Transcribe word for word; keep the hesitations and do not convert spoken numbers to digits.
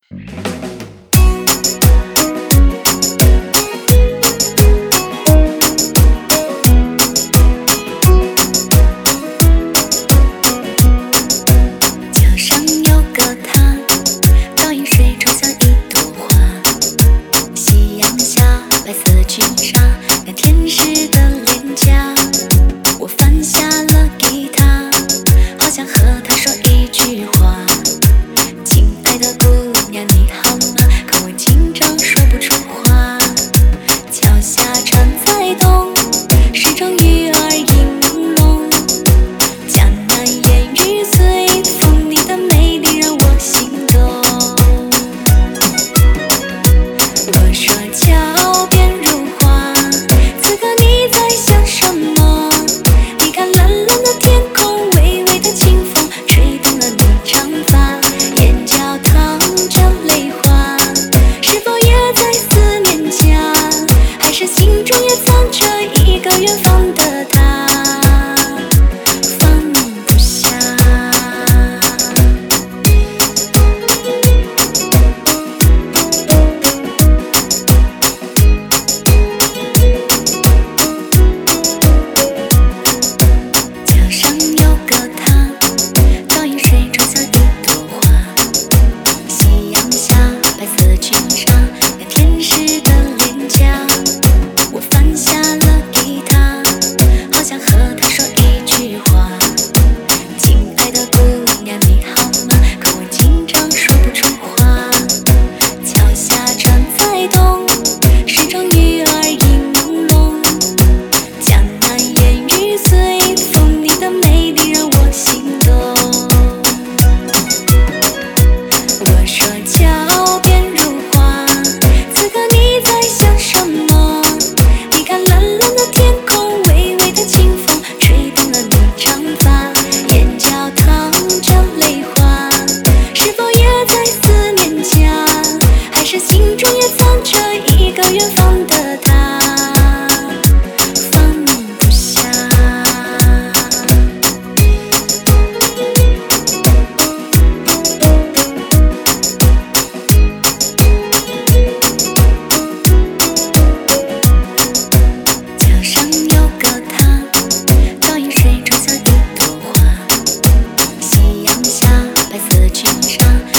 墙上有个他，倒影水中像一朵花。夕阳下，白色裙纱，那天使的脸颊。我放下了吉他，好想和他说一句话。亲爱的姑娘你好吗？可我紧张说不出话。桥下船在动，水中鱼儿映笼。江南烟雨随风，你的美丽让我心动。我说桥边如画，此刻你在想什么？你看蓝蓝的天空，微微的清风吹动了你长发，眼角淌着泪花。是否也在思念家？还是心中也藏着一个远方的他，放不下。墙上有个他，倒影水中像一朵花。夕阳下，白色裙纱，那天使的脸颊。我放下了吉他，好想和他说一句话。亲爱的姑娘你好吗？可我紧张说不出话。桥下船在动，水中鱼儿映笼。江南烟雨随风，你的美丽让我心动。我说桥边如画，此刻你在想什么？你看蓝蓝的天空，微微的清风吹动了你长发，眼角淌着泪花。是否也在思念家？还是心中也藏着一个远方的他，放不下。墙上有个他，倒影水中像一朵花。夕阳下，白色裙纱，